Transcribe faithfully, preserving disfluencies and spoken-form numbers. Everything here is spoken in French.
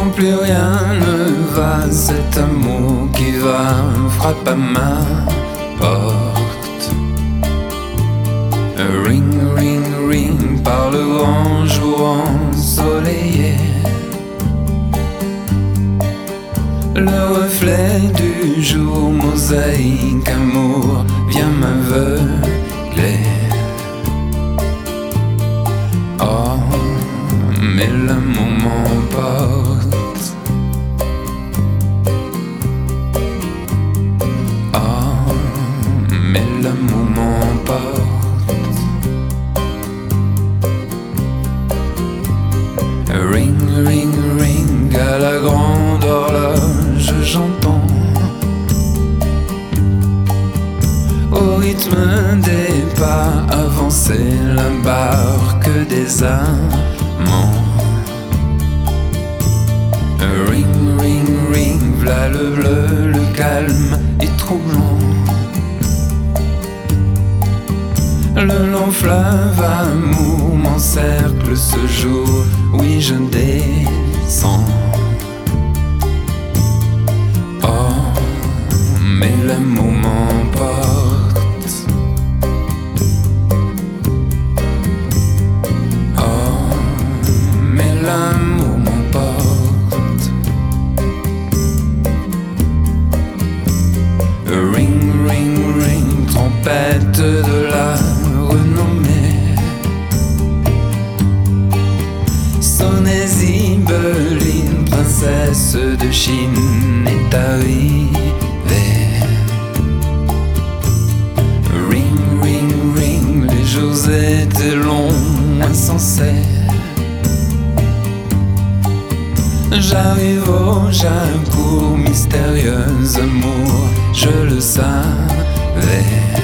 plus rien ne va, cet amour qui va frappe à ma porte. Ring, ring, ring, par le grand jour ensoleillé. Le reflet du jour, mosaïque, amour, vient m'aveugler. Oh, mais l'amour m'emporte. Oh, mais l'amour m'emporte. Ring, ring, ring, à la grande horloge j'entends. Au rythme des pas avancer la barque des amants. Ring, ring, ring, v'là le bleu, le calme est troublant. Le long fleuve amour m'encercle ce jour, oui je descends. Oh, mais l'amour m'emporte. Oh, mais l'amour m'emporte. Ring, ring, ring, trompette de la renommée. Sonnez-y, Beline, princesse de Chine est arrivée. Ring, ring, ring, les jours étaient longs, insensés. J'arrive au Japon, mystérieuse amour, je le savais.